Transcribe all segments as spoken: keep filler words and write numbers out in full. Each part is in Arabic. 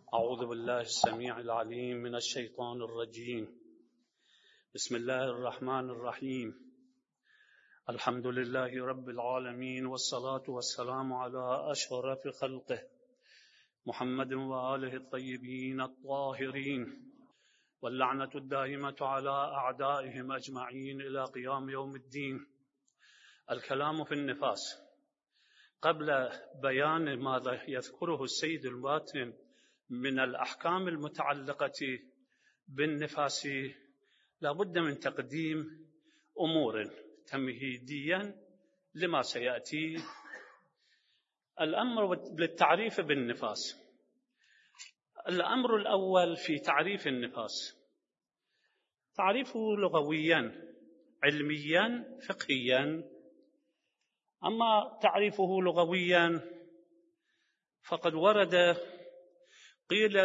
أعوذ بالله السميع العليم من الشيطان الرجيم. بسم الله الرحمن الرحيم. الحمد لله رب العالمين، والصلاة والسلام على أشرف خلقه محمد وآله الطيبين الطاهرين، واللعنة الدائمة على أعدائهم أجمعين إلى قيام يوم الدين. الكلام في النفاس. قبل بيان ماذا يذكره السيد الواتن من الأحكام المتعلقة بالنفاس، لا بد من تقديم أمور تمهيديا لما سيأتي. الأمر بالتعريف بالنفاس. الأمر الأول في تعريف النفاس تعريفه لغويا علميا فقهيا. أما تعريفه لغويا فقد ورد قيل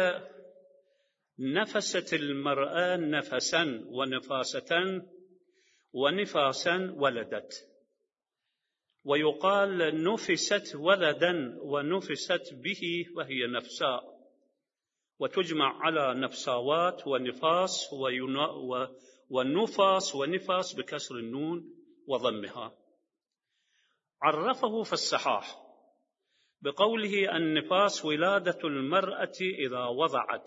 نفست المرأة نفسا ونفاسة ونفاسا ولدت، ويقال نفست ولدا ونفست به وهي نفساء، وتجمع على نفساوات ونفاس ونفاس ونفاس بكسر النون وضمها. عرفه في الصحاح بقوله النفاس ولادة المرأة إذا وضعت،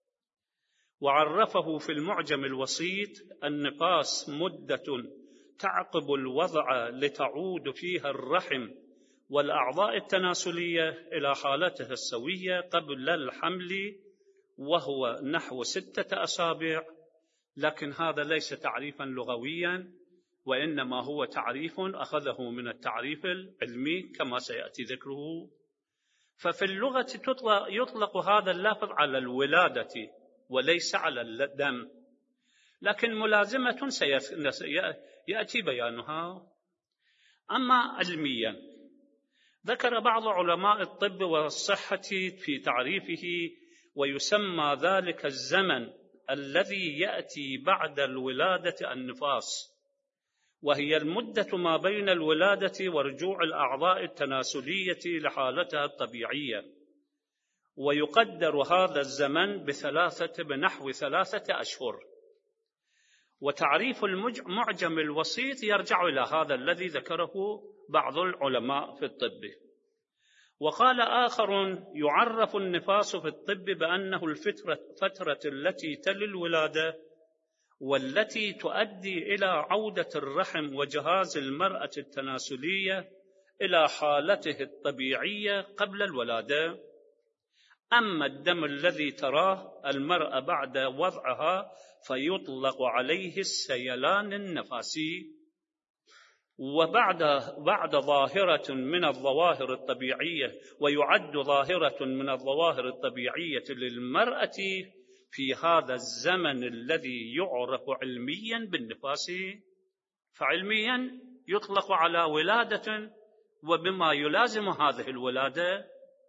وعرفه في المعجم الوسيط النفاس مدة تعقب الوضع لتعود فيها الرحم والأعضاء التناسلية إلى حالتها السوية قبل الحمل، وهو نحو ستة أسابيع. لكن هذا ليس تعريفا لغويا، وإنما هو تعريف أخذه من التعريف العلمي كما سيأتي ذكره. ففي اللغة يطلق هذا اللفظ على الولادة وليس على الدم، لكن ملازمة سيأتي بيانها. أما علميا، ذكر بعض علماء الطب والصحة في تعريفه، ويسمى ذلك الزمن الذي يأتي بعد الولادة النفاس، وهي المدة ما بين الولادة ورجوع الأعضاء التناسلية لحالتها الطبيعية، ويقدر هذا الزمن بثلاثة بنحو ثلاثة أشهر. وتعريف المعجم الوسيط يرجع إلى هذا الذي ذكره بعض العلماء في الطب. وقال آخر يعرف النفاس في الطب بأنه الفترة التي تلي الولادة، والتي تؤدي إلى عودة الرحم وجهاز المرأة التناسلية إلى حالته الطبيعية قبل الولادة. أما الدم الذي تراه المرأة بعد وضعها فيطلق عليه السيلان النفاسي. وبعد بعد ظاهرة من الظواهر الطبيعية، ويعد ظاهرة من الظواهر الطبيعية للمرأة في هذا الزمن الذي يعرف علميا بالنفاس. فعلميا يطلق على ولادة وبما يلازم هذه الولادة.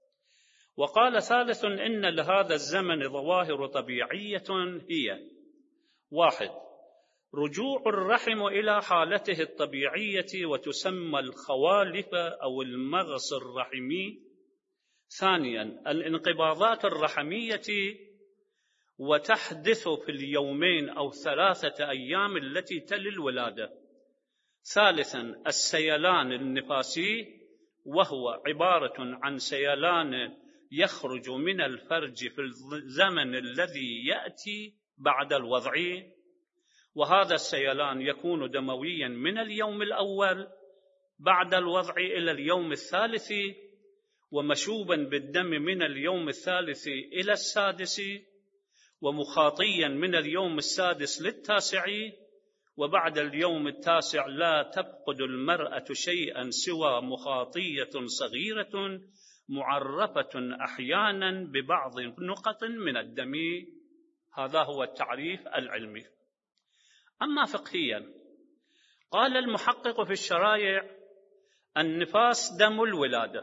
وقال ثالث إن لهذا الزمن ظواهر طبيعية هي: واحد، رجوع الرحم إلى حالته الطبيعية وتسمى الخوالف أو المغص الرحمي. ثانيا، الانقباضات الرحمية، وتحدث في اليومين أو ثلاثة أيام التي تلي الولادة. ثالثا، السيلان النفاسي، وهو عبارة عن سيلان يخرج من الفرج في الزمن الذي يأتي بعد الوضع، وهذا السيلان يكون دمويا من اليوم الأول بعد الوضع إلى اليوم الثالث، ومشوبا بالدم من اليوم الثالث إلى السادس، ومخاطيا من اليوم السادس للتاسع، وبعد اليوم التاسع لا تفقد المرأة شيئا سوى مخاطية صغيرة معرفة أحيانا ببعض نقط من الدم. هذا هو التعريف العلمي. أما فقهيا، قال المحقق في الشرائع النفاس دم الولادة.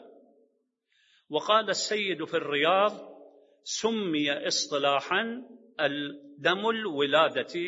وقال السيد في الرياض سمي اصطلاحا الدم الولادة.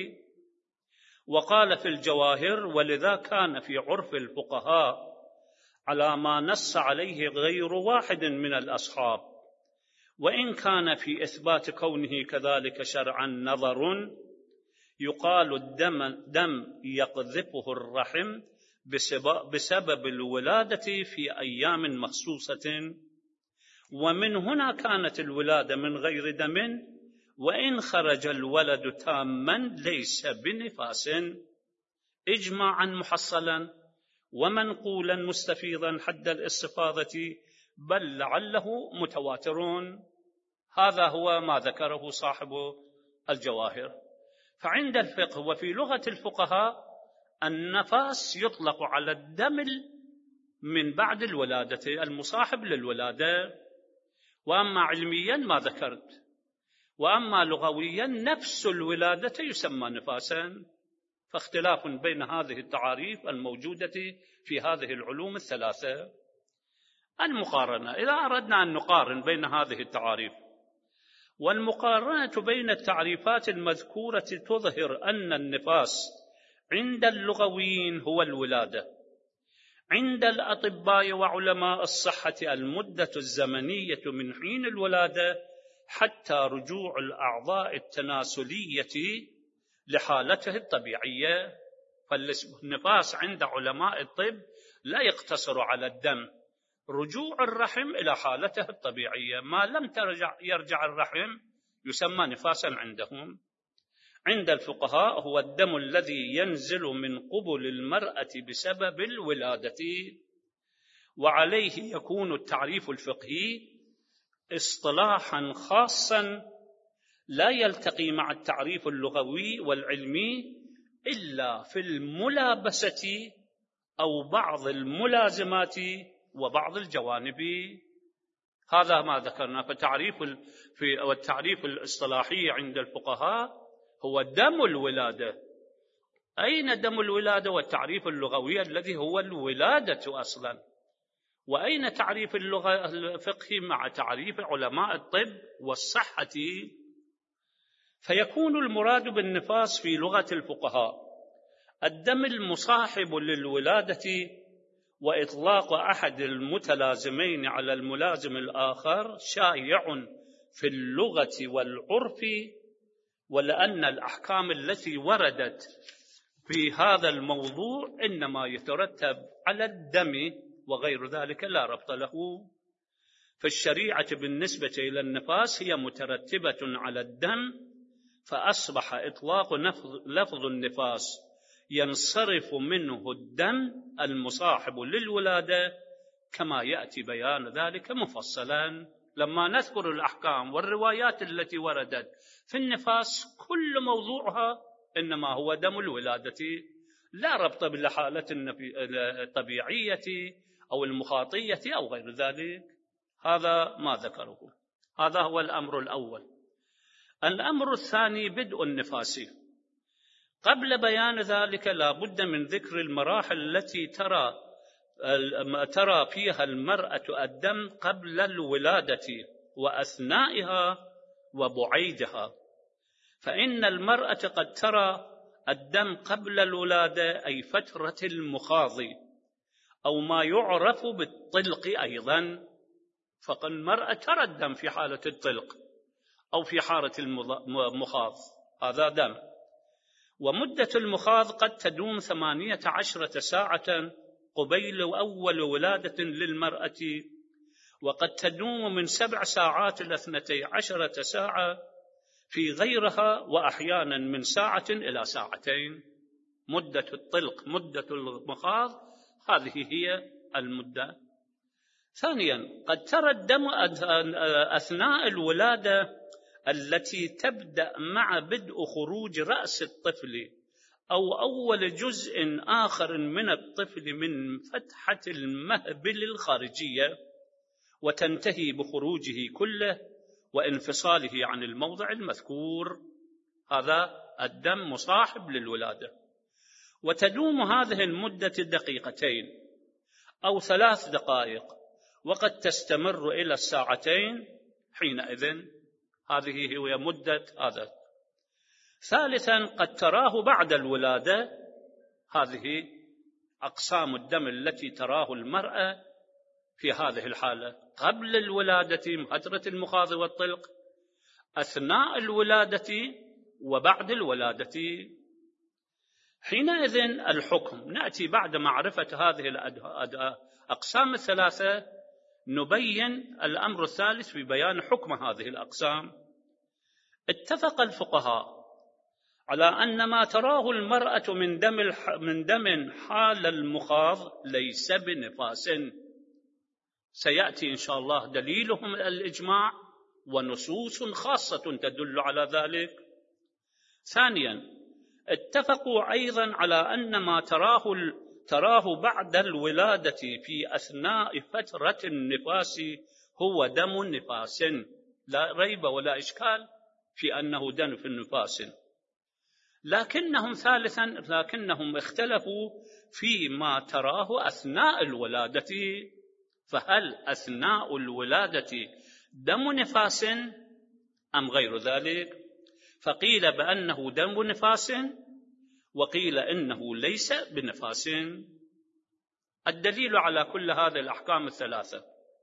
وقال في الجواهر ولذا كان في عرف الفقهاء على ما نص عليه غير واحد من الأصحاب، وإن كان في إثبات كونه كذلك شرعا نظر، يقال الدم دم يقذفه الرحم بسبب الولادة في أيام مخصوصة، ومن هنا كانت الولادة من غير دم، وإن خرج الولد تاما ليس بنفاس، إجماعا محصلا ومنقولا مستفيضا حد الاستفاضة، بل لعله متواترون. هذا هو ما ذكره صاحب الجواهر. فعند الفقه وفي لغة الفقهاء النفاس يطلق على الدم من بعد الولادة المصاحب للولادة، وأما علميا ما ذكرت، وأما لغويا نفس الولادة يسمى نفاسا. فاختلاف بين هذه التعاريف الموجودة في هذه العلوم الثلاثة. المقارنة، إذا أردنا أن نقارن بين هذه التعاريف، والمقارنة بين التعريفات المذكورة تظهر أن النفاس عند اللغويين هو الولادة، عند الأطباء وعلماء الصحة المدة الزمنية من حين الولادة حتى رجوع الأعضاء التناسلية لحالته الطبيعية. فالنفاس عند علماء الطب لا يقتصر على الدم، رجوع الرحم إلى حالته الطبيعية، ما لم ترجع يرجع الرحم يسمى نفاسا عندهم. عند الفقهاء هو الدم الذي ينزل من قبل المرأة بسبب الولادة، وعليه يكون التعريف الفقهي اصطلاحا خاصا لا يلتقي مع التعريف اللغوي والعلمي إلا في الملابسة أو بعض الملازمات وبعض الجوانب. هذا ما ذكرنا. فتعريف في والتعريف الاصطلاحي عند الفقهاء هو دم الولادة. أين دم الولادة؟ والتعريف اللغوي الذي هو الولادة أصلا. وأين تعريف اللغة الفقهي مع تعريف علماء الطب والصحة؟ فيكون المراد بالنفاس في لغة الفقهاء الدم المصاحب للولادة، وإطلاق أحد المتلازمين على الملازم الآخر شائع في اللغة والعرف، ولأن الأحكام التي وردت في هذا الموضوع إنما يترتب على الدم وغير ذلك لا ربط له. فالشريعة بالنسبة إلى النفاس هي مترتبة على الدم، فأصبح إطلاق لفظ النفاس ينصرف منه الدم المصاحب للولادة، كما يأتي بيان ذلك مفصلا لما نذكر الأحكام والروايات التي وردت في النفاس. كل موضوعها إنما هو دم الولادة، لا ربط بالحالة الطبيعية أو المخاطية أو غير ذلك. هذا ما ذكره. هذا هو الأمر الأول. الأمر الثاني بدء النفاس. قبل بيان ذلك لا بد من ذكر المراحل التي ترى ترى فيها المرأة الدم قبل الولادة وأثنائها وبعيدها. فإن المرأة قد ترى الدم قبل الولادة، أي فترة المخاض، أو ما يعرف بالطلق أيضا. فالمرأة ترى الدم في حالة الطلق أو في حالة المخاض، هذا دم. ومدة المخاض قد تدوم ثمانية عشرة ساعة قبيل أول ولادة للمرأة، وقد تدوم من سبع ساعات إلى اثنتي عشرة ساعة في غيرها، وأحيانا من ساعة إلى ساعتين. مدة الطلق، مدة المخاض، هذه هي المدة. ثانيا، قد ترى الدم أثناء الولادة التي تبدأ مع بدء خروج رأس الطفل أو أول جزء آخر من الطفل من فتحة المهبل الخارجية، وتنتهي بخروجه كله وانفصاله عن الموضع المذكور. هذا الدم مصاحب للولادة. وتدوم هذه المدة دقيقتين أو ثلاث دقائق، وقد تستمر إلى الساعتين حينئذ. هذه هي مدة هذا. ثالثا، قد تراه بعد الولادة. هذه أقسام الدم التي تراه المرأة في هذه الحالة. قبل الولادة فترة المخاض والطلق، أثناء الولادة وبعد الولادة. حينئذ الحكم، نأتي بعد معرفة هذه الأقسام الثلاثة نبين الأمر الثالث في بيان حكم هذه الأقسام. اتفق الفقهاء على أن ما تراه المرأة من دم من دم حال المخاض ليس بنفاس، سيأتي إن شاء الله دليلهم الإجماع ونصوص خاصة تدل على ذلك. ثانيا، اتفقوا أيضا على أن ما تراه تراه بعد الولادة في أثناء فترة النفاس هو دم نفاس، لا ريب ولا إشكال في أنه دم في النفاس. لكنهم ثالثا لكنهم اختلفوا فيما تراه أثناء الولادة، فهل أثناء الولادة دم نفاس أم غير ذلك؟ فقيل بأنه دم نفاس، وقيل إنه ليس بنفاس. الدليل على كل هذه الأحكام الثلاثة،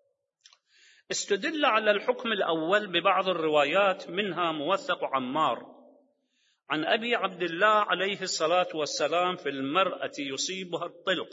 استدل على الحكم الأول ببعض الروايات، منها موثق عمار عن أبي عبد الله عليه الصلاة والسلام في المرأة يصيبها الطلق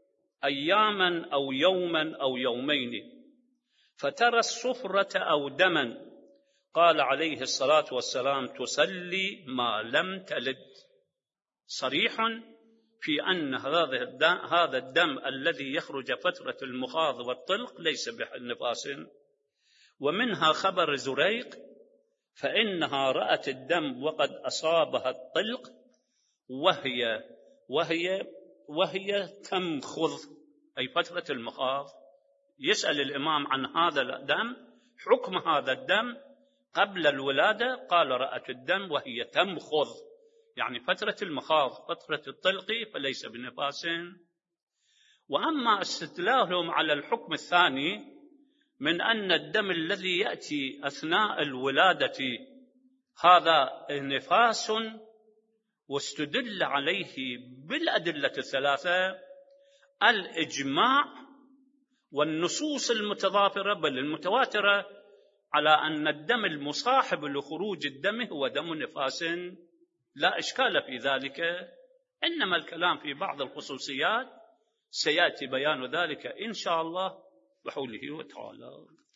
أياما أو يوما أو يومين فترى الصفرة أو دما، قال عليه الصلاة والسلام: تصلي ما لم تلد. صريح في أن هذا الدم الذي يخرج فترة المخاض والطلق ليس بنفاس. ومنها خبر زريق، فإنها رأت الدم وقد أصابها الطلق وهي وهي وهي تمخض، أي فترة المخاض. يسأل الإمام عن هذا الدم، حكم هذا الدم قبل الولادة، قال: رأت الدم وهي تمخض، يعني فترة المخاض فترة الطلق فليس بنفاس. وأما استدلالهم على الحكم الثاني من أن الدم الذي يأتي أثناء الولادة هذا نفاس، واستدل عليه بالأدلة الثلاثة: الإجماع والنصوص المتضافرة بل المتواترة على أن الدم المصاحب لخروج الدم هو دم نفاس، لا إشكال في ذلك. إنما الكلام في بعض الخصوصيات سيأتي بيان ذلك إن شاء الله بحوله وتعالى.